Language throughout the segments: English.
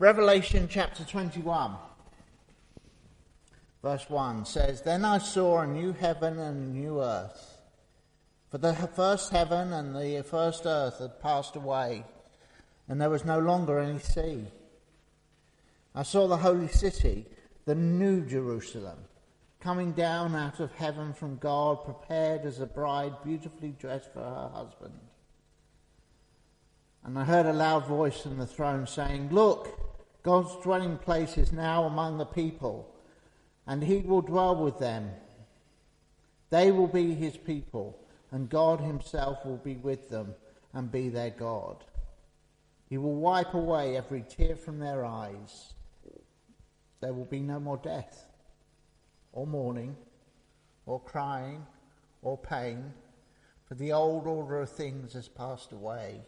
Revelation chapter 21, verse 1 says, "Then I saw a new heaven and a new earth. For the first heaven and the first earth had passed away, and there was no longer any sea. I saw the holy city, the new Jerusalem, coming down out of heaven from God, prepared as a bride beautifully dressed for her husband. And I heard a loud voice from the throne saying, 'Look, God's dwelling place is now among the people, and he will dwell with them. They will be his people, and God himself will be with them and be their God. He will wipe away every tear from their eyes. There will be no more death, or mourning, or crying, or pain, for the old order of things has passed away.'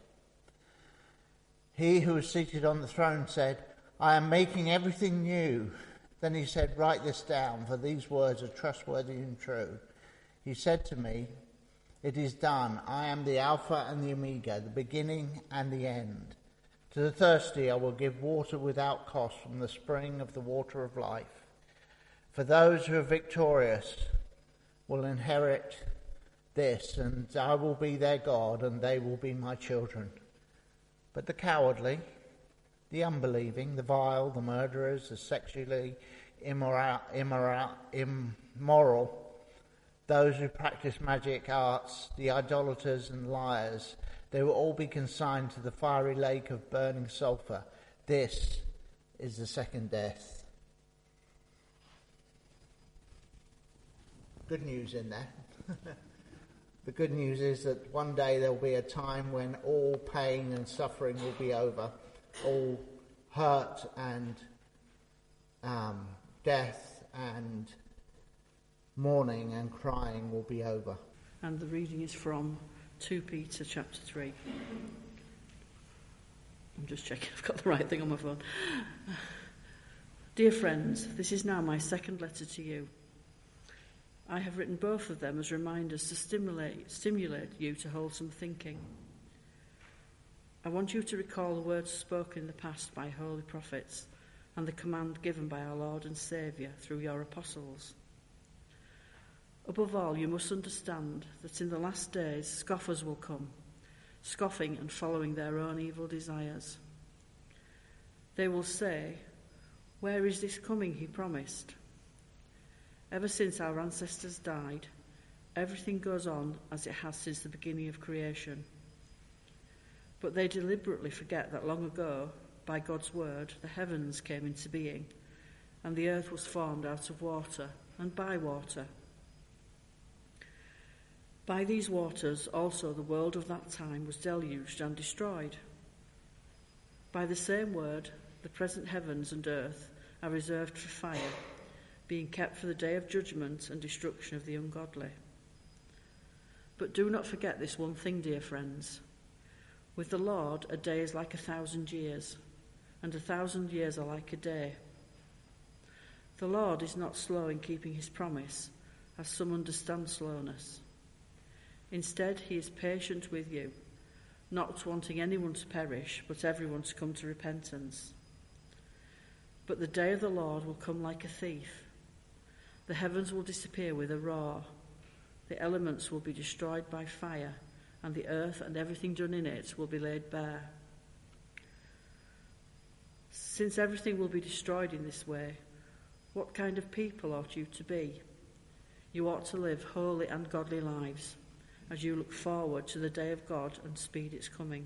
He who was seated on the throne said, 'I am making everything new.' Then he said, 'Write this down, for these words are trustworthy and true.' He said to me, 'It is done. I am the Alpha and the Omega, the beginning and the end. To the thirsty I will give water without cost from the spring of the water of life. For those who are victorious will inherit this, and I will be their God, and they will be my children. But the cowardly, the unbelieving, the vile, the murderers, the sexually immoral, those who practice magic arts, the idolaters and liars, they will all be consigned to the fiery lake of burning sulfur. This is the second death.'" Good news in there. The good news is that one day there will be a time when all pain and suffering will be over. All hurt and death and mourning and crying will be over. And the reading is from 2 Peter chapter 3. I'm just checking I've got the right thing on my phone. "Dear friends, this is now my second letter to you. I have written both of them as reminders to stimulate you to wholesome thinking. I want you to recall the words spoken in the past by holy prophets and the command given by our Lord and Saviour through your apostles. Above all, you must understand that in the last days scoffers will come, scoffing and following their own evil desires. They will say, 'Where is this coming he promised?' Ever since our ancestors died, everything goes on as it has since the beginning of creation. But they deliberately forget that long ago, by God's word, the heavens came into being, and the earth was formed out of water and by water. By these waters also the world of that time was deluged and destroyed. By the same word, the present heavens and earth are reserved for fire, being kept for the day of judgment and destruction of the ungodly. But do not forget this one thing, dear friends. With the Lord, a day is like 1,000 years, and 1,000 years are like a day. The Lord is not slow in keeping his promise, as some understand slowness. Instead, he is patient with you, not wanting anyone to perish, but everyone to come to repentance. But the day of the Lord will come like a thief. The heavens will disappear with a roar. The elements will be destroyed by fire, and the earth and everything done in it will be laid bare. Since everything will be destroyed in this way, what kind of people ought you to be? You ought to live holy and godly lives, as you look forward to the day of God and speed its coming.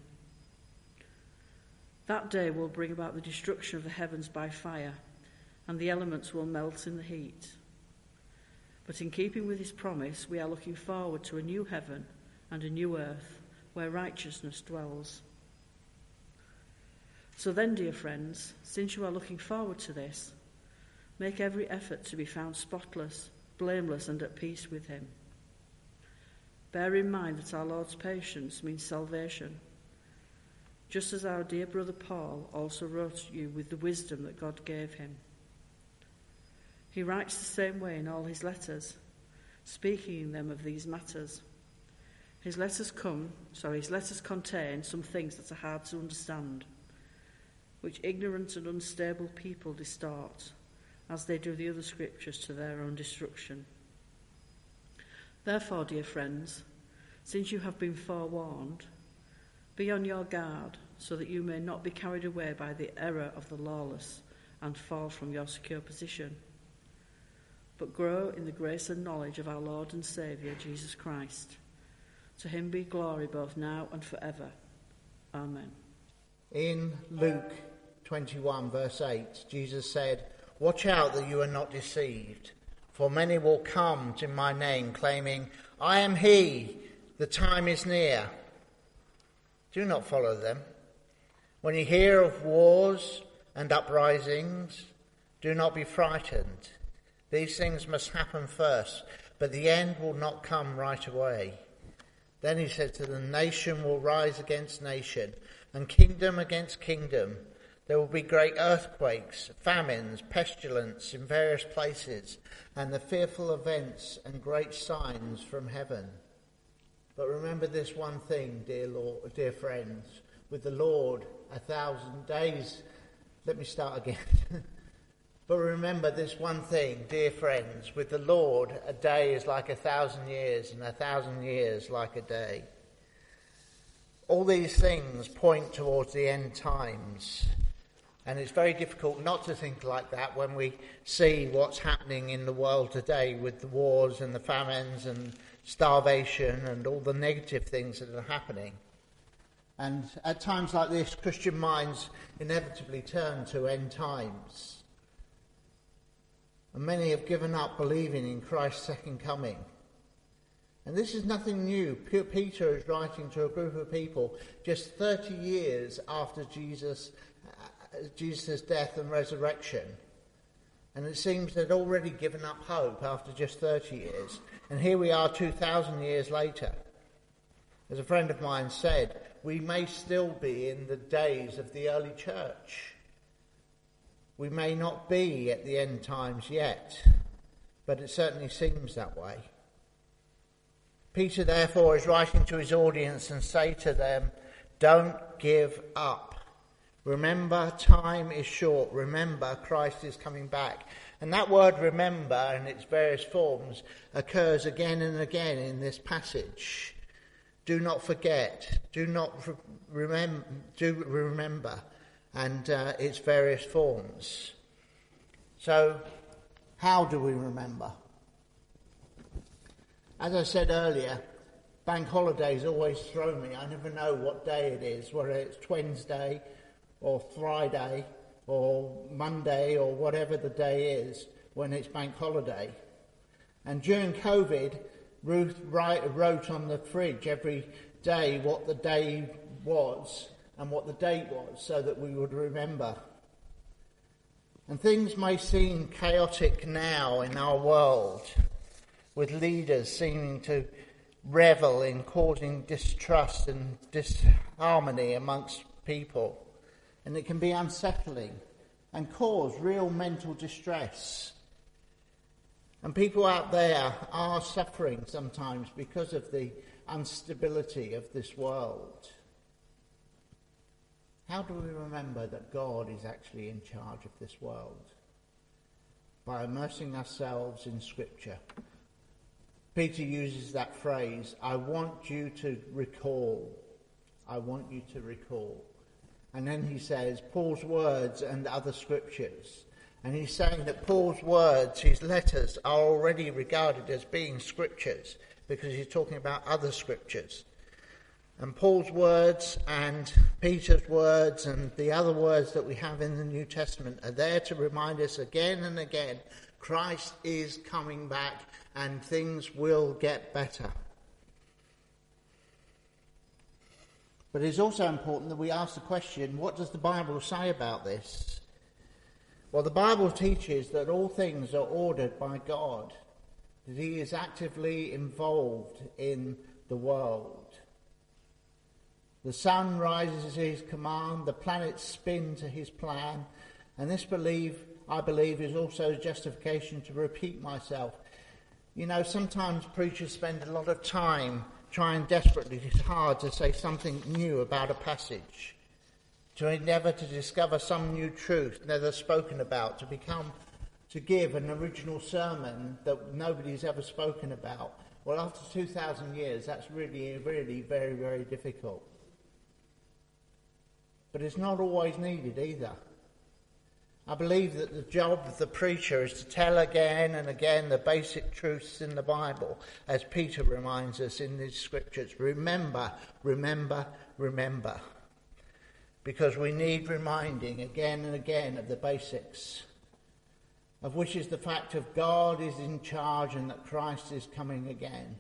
That day will bring about the destruction of the heavens by fire, and the elements will melt in the heat. But in keeping with his promise, we are looking forward to a new heaven and a new earth where righteousness dwells. So then, dear friends, since you are looking forward to this, make every effort to be found spotless, blameless, and at peace with him. Bear in mind that our Lord's patience means salvation, just as our dear brother Paul also wrote you with the wisdom that God gave him. He writes the same way in all his letters, speaking in them of these matters. His letters contain some things that are hard to understand. which ignorant and unstable people distort, as they do the other scriptures to their own destruction. Therefore, dear friends, since you have been forewarned, be on your guard, so that you may not be carried away by the error of the lawless and fall from your secure position, but grow in the grace and knowledge of our Lord and Saviour, Jesus Christ. To him be glory both now and forever. Amen. In Luke 21, verse 8, Jesus said, "Watch out that you are not deceived, for many will come in my name, claiming, 'I am he, the time is near.' Do not follow them. When you hear of wars and uprisings, do not be frightened. These things must happen first, but the end will not come right away." Then he said to them, "Nation will rise against nation, and kingdom against kingdom. There will be great earthquakes, famines, pestilence in various places, and the fearful events and great signs from heaven. But remember this one thing, dear friends, with the Lord 1,000 days." Let me start again. But remember this one thing, dear friends, with the Lord a day is like 1,000 years, and 1,000 years like a day. All these things point towards the end times. And it's very difficult not to think like that when we see what's happening in the world today with the wars and the famines and starvation and all the negative things that are happening. And at times like this, Christian minds inevitably turn to end times. And many have given up believing in Christ's second coming. And this is nothing new. Peter is writing to a group of people just 30 years after Jesus' death and resurrection. And it seems they'd already given up hope after just 30 years. And here we are 2,000 years later. As a friend of mine said, we may still be in the days of the early church. We may not be at the end times yet, but it certainly seems that way. Peter, therefore, is writing to his audience and say to them, don't give up. Remember, time is short. Remember, Christ is coming back. And that word remember in its various forms occurs again and again in this passage. Do not forget. Do remember. And its various forms. So, how do we remember? As I said earlier, bank holidays always throw me. I never know what day it is, whether it's Wednesday or Friday or Monday or whatever the day is when it's bank holiday. And during COVID, Ruth wrote on the fridge every day what the day was and what the date was so that we would remember. And things may seem chaotic now in our world, with leaders seeming to revel in causing distrust and disharmony amongst people. And it can be unsettling and cause real mental distress. And people out there are suffering sometimes because of the instability of this world. How do we remember that God is actually in charge of this world? By immersing ourselves in Scripture. Peter uses that phrase, I want you to recall. I want you to recall. And then he says, Paul's words and other scriptures. And he's saying that Paul's words, his letters, are already regarded as being scriptures because he's talking about other scriptures. And Paul's words and Peter's words and the other words that we have in the New Testament are there to remind us again and again, Christ is coming back and things will get better. But it's also important that we ask the question, what does the Bible say about this? Well, the Bible teaches that all things are ordered by God, that he is actively involved in the world. The sun rises to his command, the planets spin to his plan, and this I believe, is also justification to repeat myself. You know, sometimes preachers spend a lot of time trying desperately hard to say something new about a passage, to endeavour to discover some new truth never spoken about, to give an original sermon that nobody's ever spoken about. Well, after 2,000 years, that's really, really very, very difficult. But it's not always needed either. I believe that the job of the preacher is to tell again and again the basic truths in the Bible, as Peter reminds us in these scriptures. Remember, remember, remember. Because we need reminding again and again of the basics, of which is the fact of God is in charge and that Christ is coming again.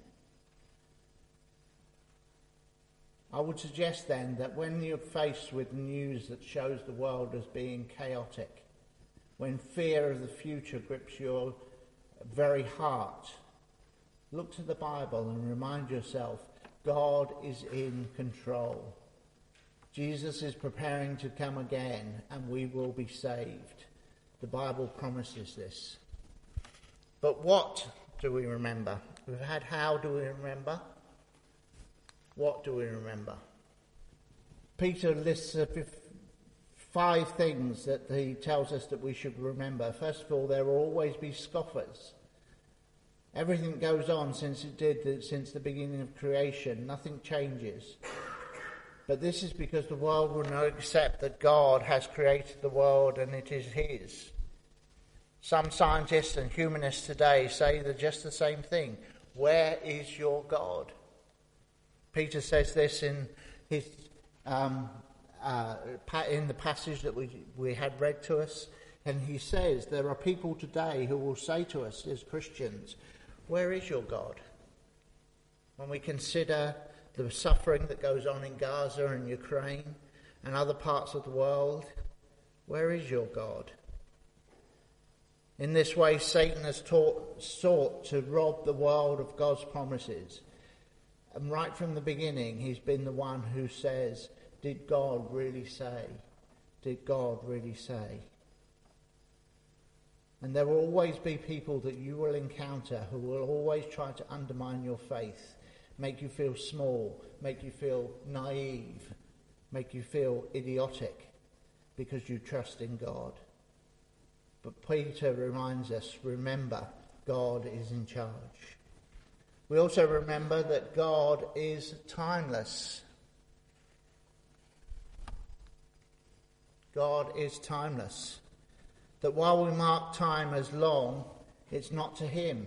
I would suggest then that when you're faced with news that shows the world as being chaotic, when fear of the future grips your very heart, look to the Bible and remind yourself, God is in control. Jesus is preparing to come again and we will be saved. The Bible promises this. But what do we remember? We've had how do we remember? What do we remember? Peter lists 5 things that he tells us that we should remember. First of all, there will always be scoffers. Everything goes on since the beginning of creation. Nothing changes. But this is because the world will not accept that God has created the world and it is his. Some scientists and humanists today say just the same thing. Where is your God? Peter says this in his in the passage that we had read to us, and he says there are people today who will say to us as Christians, where is your God? When we consider the suffering that goes on in Gaza and Ukraine and other parts of the world, where is your God? In this way, Satan has sought to rob the world of God's promises. And right from the beginning, he's been the one who says, did God really say? Did God really say? And there will always be people that you will encounter who will always try to undermine your faith, make you feel small, make you feel naive, make you feel idiotic because you trust in God. But Peter reminds us, remember, God is in charge. We also remember that God is timeless. God is timeless. That while we mark time as long, it's not to him.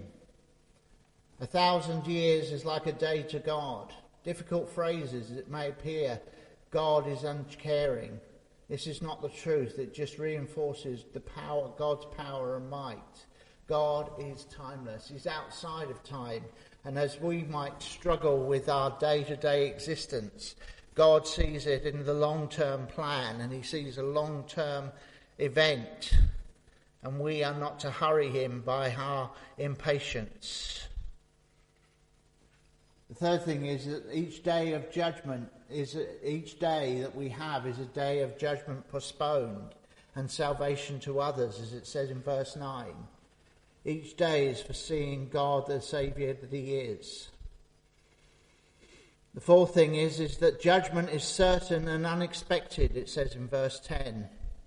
1,000 years is like a day to God. Difficult phrases, it may appear, God is uncaring. This is not the truth. It just reinforces the power, God's power and might. God is timeless. He's outside of time. And as we might struggle with our day-to-day existence, God sees it in the long-term plan, and he sees a long-term event. And we are not to hurry him by our impatience. The third thing is that each day of judgment each day that we have is a day of judgment postponed and salvation to others, as it says in verse 9. Each day is for seeing God the Saviour that he is. The fourth thing is that judgment is certain and unexpected, it says in verse 10.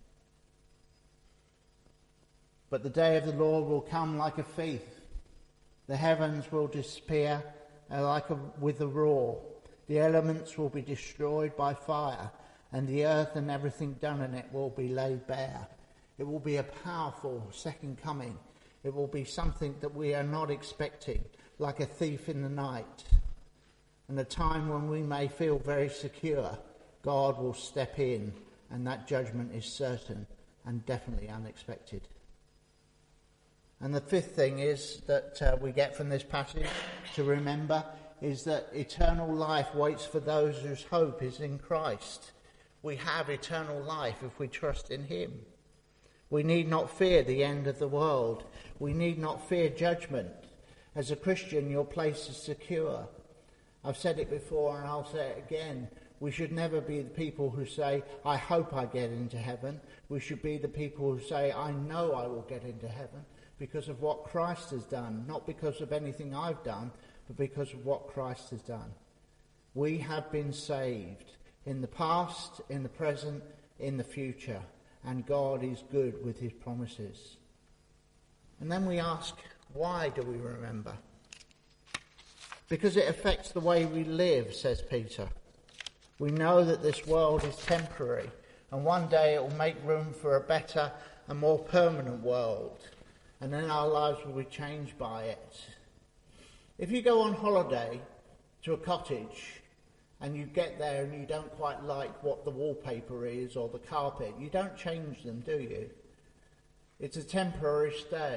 But the day of the Lord will come like a thief. The heavens will disappear with a roar. The elements will be destroyed by fire, and the earth and everything done in it will be laid bare. It will be a powerful second coming. It will be something that we are not expecting, like a thief in the night. And a time when we may feel very secure, God will step in, and that judgment is certain and definitely unexpected. And the fifth thing is that we get from this passage to remember is that eternal life waits for those whose hope is in Christ. We have eternal life if we trust in him. We need not fear the end of the world. We need not fear judgment. As a Christian, your place is secure. I've said it before and I'll say it again. We should never be the people who say, I hope I get into heaven. We should be the people who say, I know I will get into heaven because of what Christ has done, not because of anything I've done, but because of what Christ has done. We have been saved in the past, in the present, in the future, and God is good with his promises. And then we ask, why do we remember? Because it affects the way we live, says Peter. We know that this world is temporary, and one day it will make room for a better and more permanent world, and then our lives will be changed by it. If you go on holiday to a cottage and you get there and you don't quite like what the wallpaper is or the carpet, you don't change them, do you? It's a temporary stay.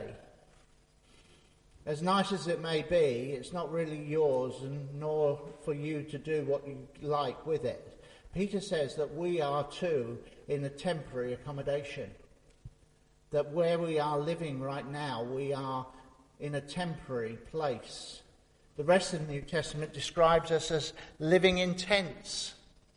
As nice as it may be, it's not really yours, and nor for you to do what you like with it. Peter says that we are too in a temporary accommodation. That where we are living right now, we are in a temporary place. The rest of the New Testament describes us as living in tents,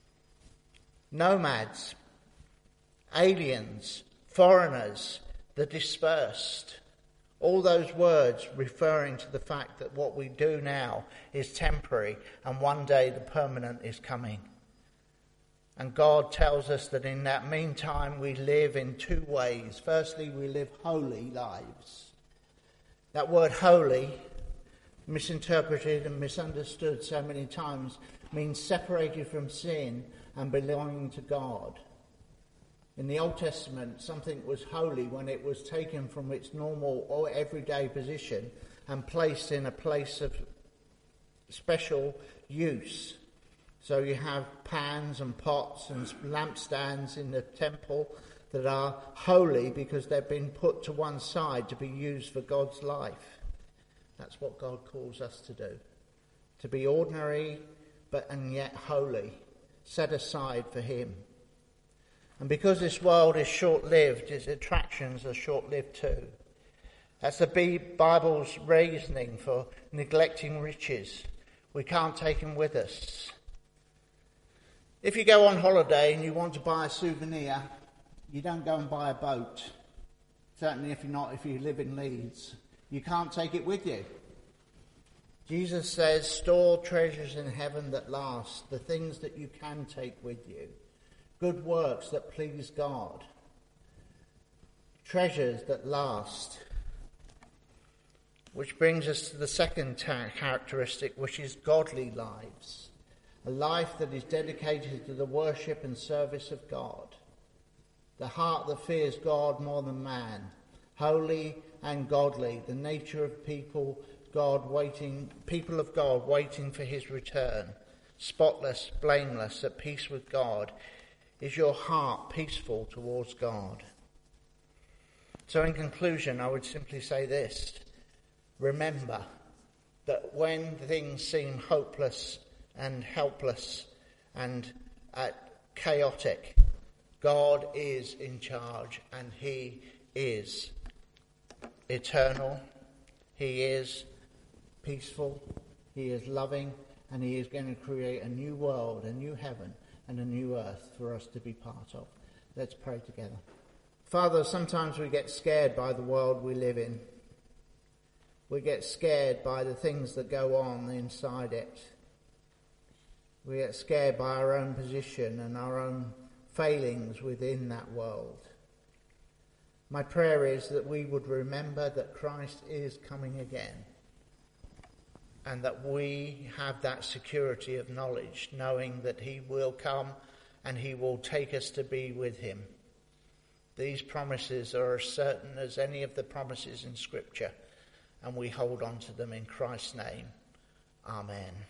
nomads, aliens, foreigners, the dispersed. All those words referring to the fact that what we do now is temporary and one day the permanent is coming. And God tells us that in that meantime we live in two ways. Firstly, we live holy lives. That word holy, misinterpreted and misunderstood so many times, means separated from sin and belonging to God. In the Old Testament, something was holy when it was taken from its normal or everyday position and placed in a place of special use. So you have pans and pots and lampstands in the temple that are holy because they've been put to one side to be used for God's life. That's what God calls us to do. To be ordinary and yet holy, set aside for him. And because this world is short-lived, its attractions are short-lived too. That's the Bible's reasoning for neglecting riches. We can't take them with us. If you go on holiday and you want to buy a souvenir, you don't go and buy a boat. Certainly if you live in Leeds. You can't take it with you. Jesus says, store treasures in heaven that last, the things that you can take with you. Good works that please God. Treasures that last. Which brings us to the second characteristic, which is godly lives. A life that is dedicated to the worship and service of God. The heart that fears God more than man. Holy and godly. The nature of people of God waiting for his return. Spotless, blameless, at peace with God. Is your heart peaceful towards God? So in conclusion, I would simply say this. Remember that when things seem hopeless and helpless and chaotic, God is in charge and he is eternal. He is peaceful. He is loving, and he is going to create a new world, a new heaven, and a new earth for us to be part of. Let's pray together. Father, sometimes we get scared by the world we live in. We get scared by the things that go on inside it. We get scared by our own position and our own failings within that world. My prayer is that we would remember that Christ is coming again, and that we have that security of knowledge, knowing that he will come and he will take us to be with him. These promises are as certain as any of the promises in Scripture, and we hold on to them in Christ's name. Amen.